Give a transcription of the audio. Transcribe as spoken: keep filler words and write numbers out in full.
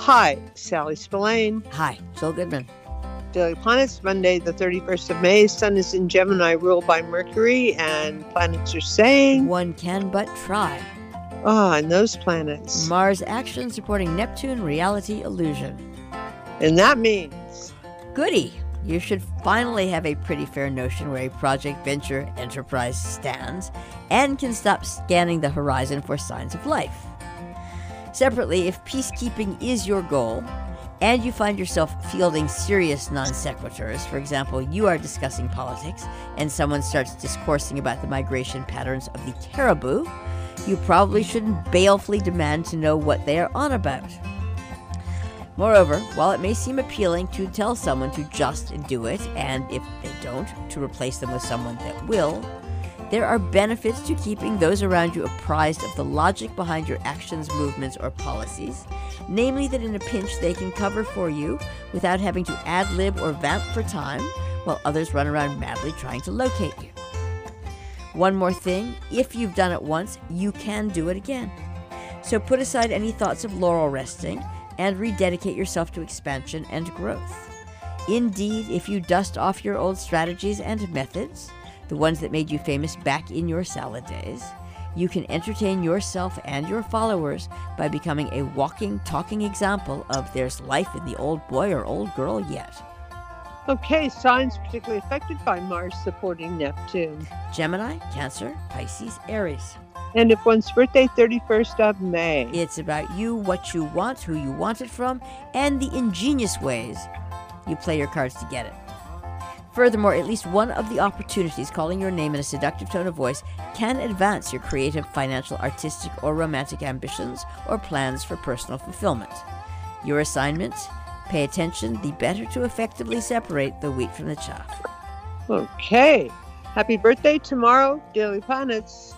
Hi, Sally Spillane. Hi, Jill Goodman. Daily Planets, Monday, the thirty-first of May. Sun is in Gemini, ruled by Mercury, and planets are saying... One can but try. Ah, and those planets. Mars action supporting Neptune, reality illusion. And that means... Goody! You should finally have a pretty fair notion where a project, venture, enterprise stands, and can stop scanning the horizon for signs of life. Separately, if peacekeeping is your goal, and you find yourself fielding serious non sequiturs, for example, you are discussing politics, and someone starts discoursing about the migration patterns of the caribou, you probably shouldn't balefully demand to know what they are on about. Moreover, while it may seem appealing to tell someone to just do it, and if they don't, to replace them with someone that will, there are benefits to keeping those around you apprised of the logic behind your actions, movements, or policies, namely that in a pinch they can cover for you without having to ad-lib or vamp for time while others run around madly trying to locate you. One more thing, if you've done it once, you can do it again. So put aside any thoughts of laurel resting and rededicate yourself to expansion and growth. Indeed, if you dust off your old strategies and methods, the ones that made you famous back in your salad days, you can entertain yourself and your followers by becoming a walking, talking example of there's life in the old boy or old girl yet. Okay, signs particularly affected by Mars supporting Neptune. Gemini, Cancer, Pisces, Aries. And if one's birthday, thirty-first of May. It's about you, what you want, who you want it from, and the ingenious ways you play your cards to get it. Furthermore, at least one of the opportunities calling your name in a seductive tone of voice can advance your creative, financial, artistic, or romantic ambitions or plans for personal fulfillment. Your assignment? Pay attention, the better to effectively separate the wheat from the chaff. Okay. Happy birthday tomorrow, Daily Planets.